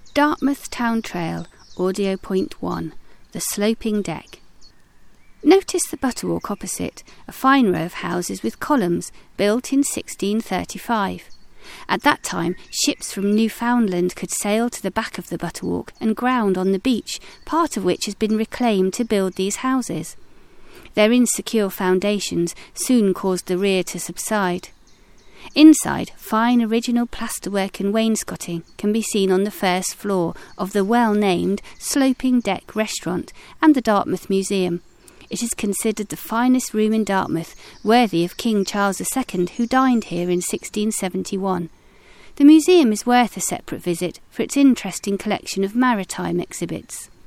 Dartmouth Town Trail, Audio Point 1, The Sloping Deck. Notice the Butterwalk opposite, a fine row of houses with columns, built in 1635. At that time, ships from Newfoundland could sail to the back of the Butterwalk and ground on the beach, part of which has been reclaimed to build these houses. Their insecure foundations soon caused the rear to subside. Inside, fine original plasterwork and wainscoting can be seen on the first floor of the well-named Sloping Deck Restaurant and the Dartmouth Museum. It is considered the finest room in Dartmouth, worthy of King Charles II, who dined here in 1671. The museum is worth a separate visit for its interesting collection of maritime exhibits.